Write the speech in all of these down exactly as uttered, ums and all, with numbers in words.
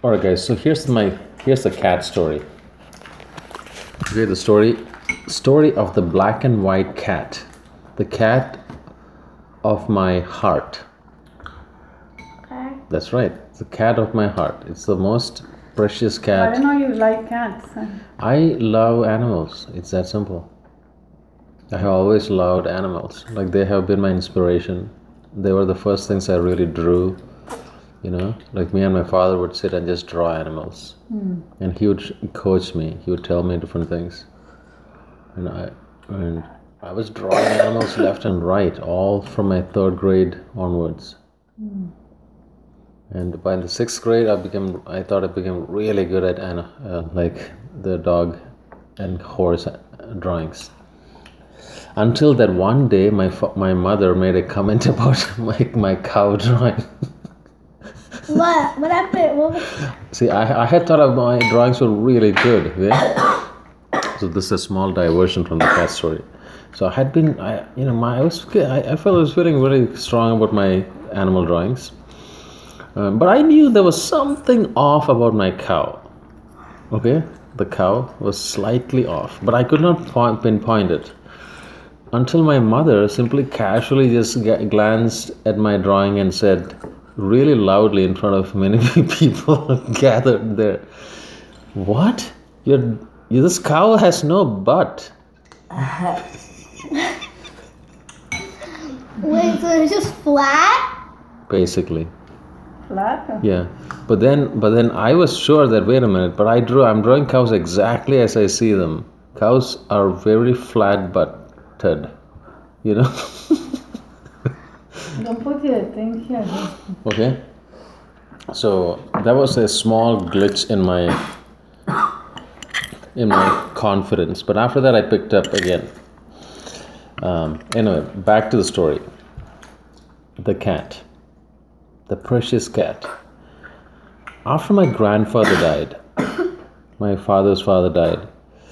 All right, guys. So here's my here's the cat story. Okay, the story story of the black and white cat, the cat of my heart. Okay. That's right. It's the cat of my heart. It's the most precious cat. I didn't know you like cats. I love animals. It's that simple. I have always loved animals. Like they have been my inspiration. They were the first things I really drew. You know, like me and my father would sit and just draw animals. Mm. And he would coach me. He would tell me different things. And I and I was drawing animals left and right, all from my third grade onwards. Mm. And by the sixth grade, I became. I thought I became really good at uh, like the dog and horse drawings. Until that one day, my my mother made a comment about my my cow drawing. What? What happened? What was... See, I I had thought my drawings were really good. Yeah? So this is a small diversion from the cat story. So I had been, I you know, my I was I, I felt I was feeling very strong about my animal drawings. Um, but I knew there was something off about my cow. Okay, the cow was slightly off, but I could not point, pinpoint it until my mother simply casually just g- glanced at my drawing and said, really loudly in front of many people gathered there, "What? Your this cow has no butt." Wait, so it's just flat? Basically. Flat? Yeah, but then, but then I was sure that wait a minute. But I drew. I'm drawing cows exactly as I see them. Cows are very flat-butted, you know. Don't put your thing here. Okay. So that was a small glitch in my in my confidence. But after that, I picked up again. Um, anyway, back to the story. The cat. The precious cat. After my grandfather died, my father's father died,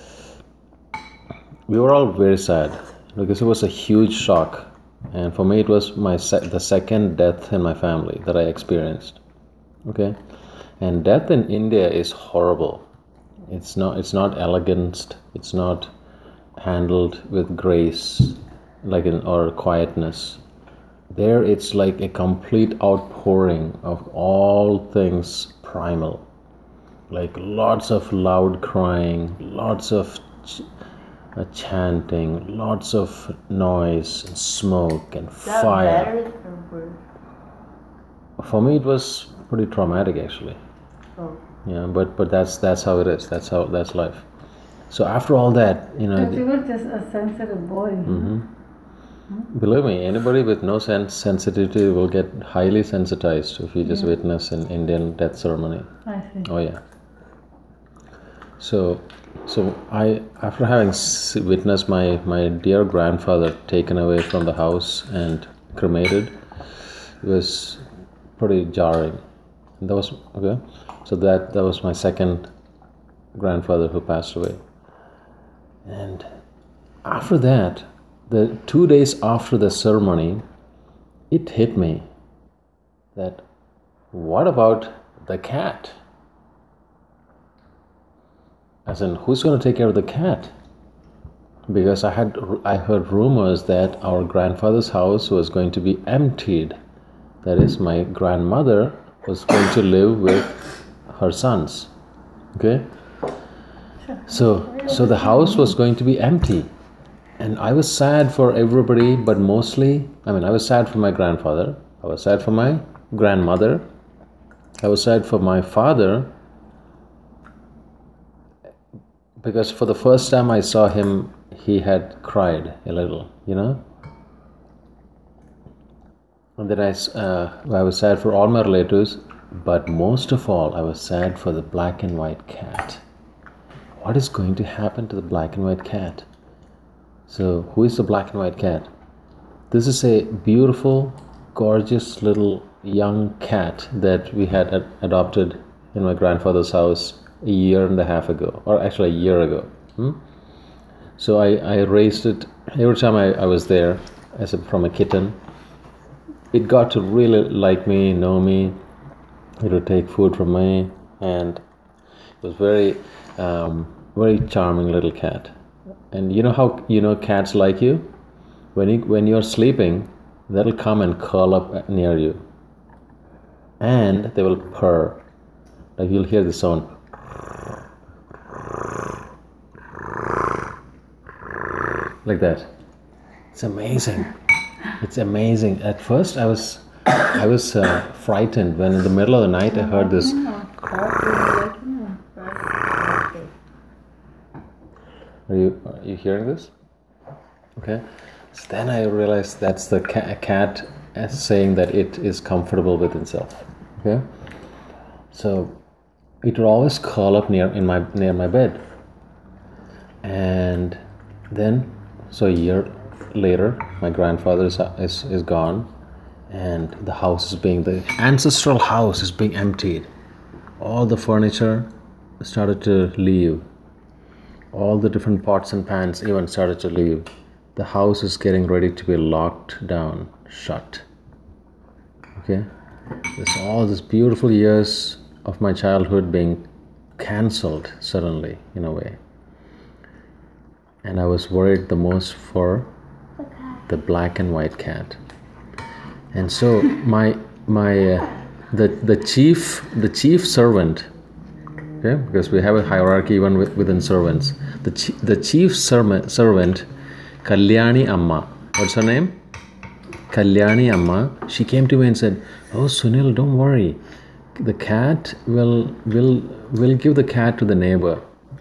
we were all very sad because it was a huge shock. And for me, it was my se- the second death in my family that I experienced. Okay, and death in India is horrible. It's not. It's not elegant. It's not handled with grace, like in or quietness. There, it's like a complete outpouring of all things primal, like lots of loud crying, lots of ch- uh, chanting, lots of noise and smoke and fire. Better or worse? For me, it was pretty traumatic, actually. Oh. Yeah, but but that's that's how it is. That's how that's life. So after all that, you know. Because you were just a sensitive boy. Mm-hmm. Believe me, anybody with no sense sensitivity will get highly sensitized if you just Yeah. witness an Indian death ceremony. I see. Oh yeah. So, so I after having s- witnessed my my dear grandfather taken away from the house and cremated, it was pretty jarring. And that was okay. So that that was my second grandfather who passed away. And after that, the two days after the ceremony, it hit me that what about the cat? As in, who's going to take care of the cat? Because I had I heard rumors that our grandfather's house was going to be emptied. That is, my grandmother was going to live with her sons. Okay? So, so the house was going to be empty. And I was sad for everybody, but mostly, I mean, I was sad for my grandfather. I was sad for my grandmother. I was sad for my father. Because for the first time I saw him, he had cried a little, you know. And then I, uh, I was sad for all my relatives, but most of all, I was sad for the black and white cat. What is going to happen to the black and white cat? So, who is the black and white cat? This is a beautiful, gorgeous little young cat that we had ad- adopted in my grandfather's house a year and a half ago, or actually a year ago. Hmm? So I, I raised it every time I, I was there as a, from a kitten. It got to really like me, know me. It would take food from me. and it was very, um, very charming little cat. And you know how you know cats like you? When you when you're sleeping, they'll come and curl up near you, and they will purr. Like you'll hear the sound. Like that. It's amazing. It's amazing. At first, I was, I was uh, frightened when in the middle of the night I heard this. Are you are you hearing this? Okay. So then I realized that's the ca- cat saying that it is comfortable with itself. Okay. So it would always curl up near in my near my bed, and then so a year later, my grandfather is, is is gone, and the house is being the ancestral house is being emptied. All the furniture started to leave. All the different pots and pans even started to leave. The house is getting ready to be locked down, shut. Okay, there's all these beautiful years of my childhood being cancelled suddenly in a way. And I was worried the most for the black and white cat. And so my my uh, the the chief the chief servant, okay, because we have a hierarchy even within servants. The chi- the chief servant servant, Kalyani Amma. What's her name? Kalyani Amma. She came to me and said, "Oh, Sunil, don't worry. The cat will will will give the cat to the neighbor."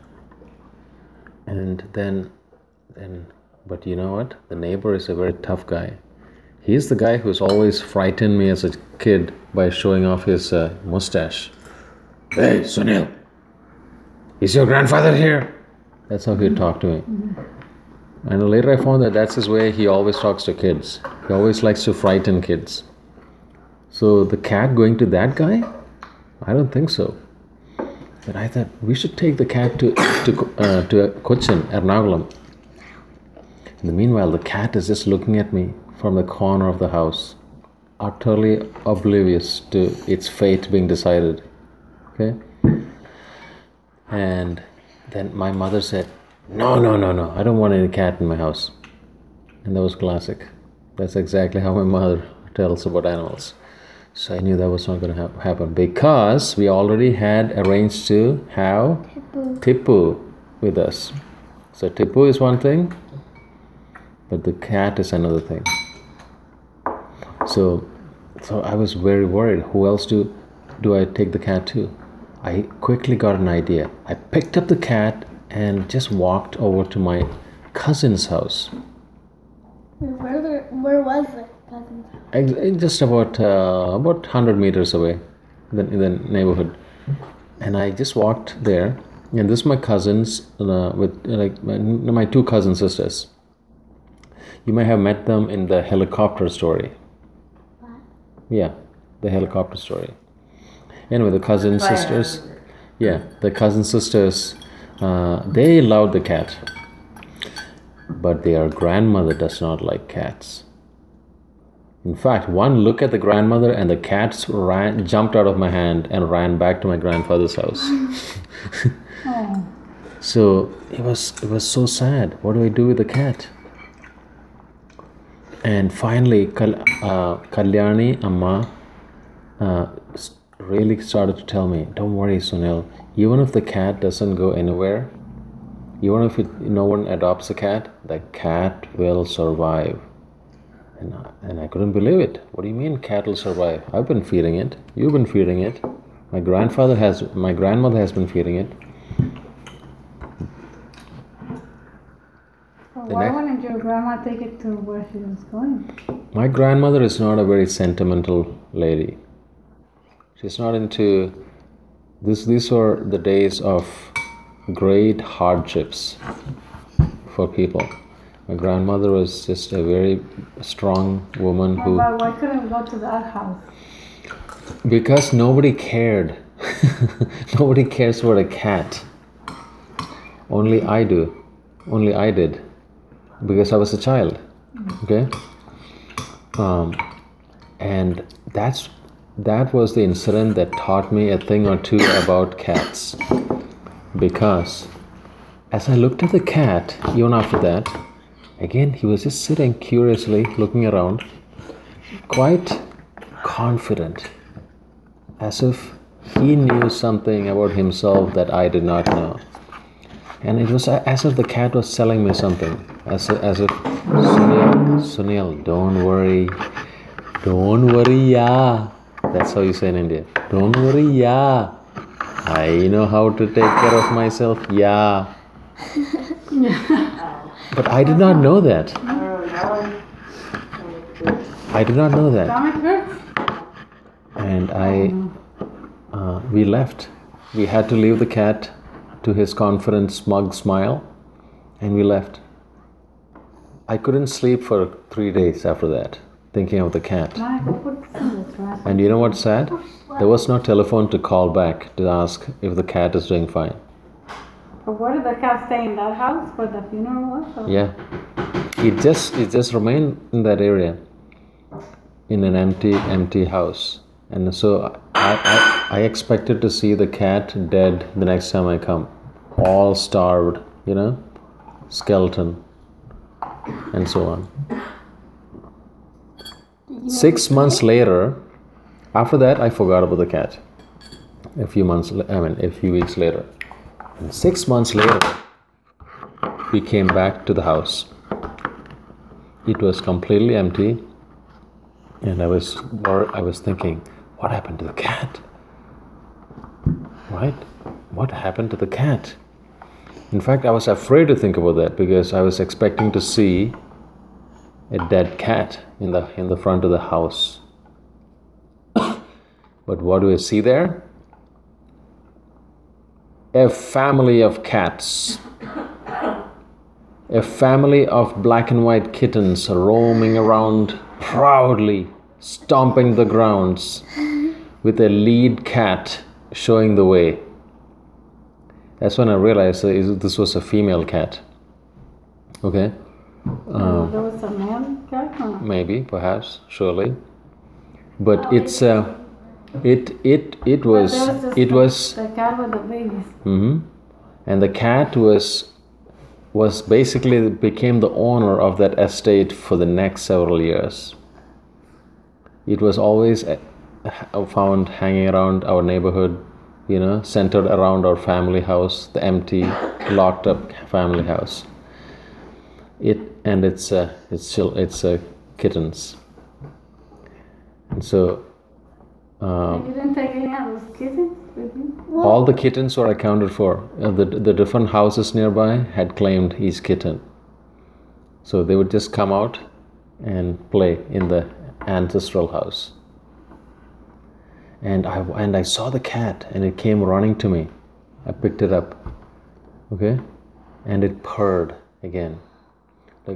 And then, then, but you know what? The neighbor is a very tough guy. He's the guy who's always frightened me as a kid by showing off his uh, mustache. Hey, Sunil, is your grandfather here? That's how he'd talk to me. And later I found that that's his way. He always talks to kids. He always likes to frighten kids. So the cat going to that guy? I don't think so. But I thought we should take the cat to to uh, to Cochin, Ernakulam. In the meanwhile, the cat is just looking at me from the corner of the house, utterly oblivious to its fate being decided. Okay? And then my mother said, "No, no, no, no, I don't want any cat in my house." And that was classic. That's exactly how my mother tells about animals. So I knew that was not going to ha- happen because we already had arranged to have Tipu. Tipu with us. So Tipu is one thing, but the cat is another thing. So, so I was very worried. Who else do do I take the cat to? I quickly got an idea. I picked up the cat and just walked over to my cousin's house. Where, the, where was it? Cousin's house? Just about uh, about one hundred meters away in the, in the neighborhood. And I just walked there. And this is my cousins, uh, with uh, like my, my two cousin sisters. You may have met them in the helicopter story. What? Yeah, the helicopter story. Anyway, the cousin sisters, yeah, the cousin sisters, uh, they loved the cat. But their grandmother does not like cats. In fact, one look at the grandmother and the cats ran, jumped out of my hand and ran back to my grandfather's house. Oh. So it was it was so sad. What do I do with the cat? And finally, Kal, uh, Kalyani Amma uh, really started to tell me, "Don't worry, Sunil. Even if the cat doesn't go anywhere, even if it, no one adopts a cat, the cat will survive." And I, and I couldn't believe it. What do you mean, cat will survive? I've been feeding it. You've been feeding it. My grandfather has. My grandmother has been feeding it. Well, why next, wouldn't your grandma take it to where she was going? My grandmother is not a very sentimental lady. She's not into this. These were the days of great hardships for people. My grandmother was just a very strong woman who. Why, why couldn't we go to that house? Because nobody cared. Nobody cares about a cat. Only I do. Only I did. Because I was a child. Okay? Um, and that's that was the incident that taught me a thing or two about cats. Because as I looked at the cat, even after that, again, he was just sitting curiously, looking around, quite confident, as if he knew something about himself that I did not know. And it was as if the cat was telling me something, as if, as if Sunil, Sunil, don't worry, don't worry, yeah. That's how you say in India. Don't worry, yeah. I know how to take care of myself, yeah. But I did not know that. I did not know that. And I, uh, we left. We had to leave the cat to his confident, smug smile, and we left. I couldn't sleep for three days after that, thinking of the cat. And you know what's sad? There was no telephone to call back to ask if the cat is doing fine. But where did the cat stay, in that house where the funeral was? Or? Yeah. It just it just remained in that area, in an empty, empty house. And so I, I, I expected to see the cat dead the next time I come. All starved, you know, skeleton, and so on. Six months later, after that, I forgot about the cat. A few months, I mean, a few weeks later. And six months later, we came back to the house. It was completely empty, and I was, I was thinking, what happened to the cat? Right? What happened to the cat? In fact, I was afraid to think about that because I was expecting to see a dead cat in the in the front of the house. But what do I see there? A family of cats. A family of black and white kittens roaming around proudly, stomping the grounds, with a lead cat showing the way. That's when I realized that this was a female cat. Okay? Um, there was a male cat? Or? Maybe, perhaps, surely. But oh, it's uh, it it it was, was it the, was the cat with the babies. Mm-hmm. And the cat was was basically became the owner of that estate for the next several years. It was always found hanging around our neighborhood, you know, centered around our family house, the empty, locked up family house. It and it's uh, it's still it's uh, kittens. And so. Um, you didn't take any of those kittens with you? All the kittens were accounted for. Uh, the the different houses nearby had claimed each kitten. So they would just come out and play in the ancestral house. And I and I saw the cat, and it came running to me. I picked it up, okay, and it purred again, like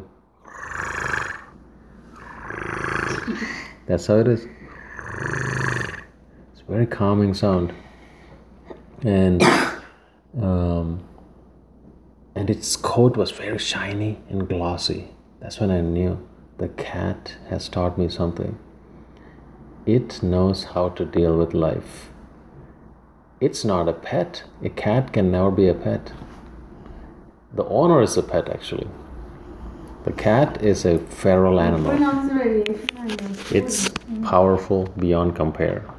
that's how it is. It's a very calming sound, and um, and its coat was very shiny and glossy. That's when I knew the cat has taught me something. It knows how to deal with life. It's not a pet. A cat can never be a pet. The owner is a pet, actually. The cat is a feral animal. It's powerful beyond compare.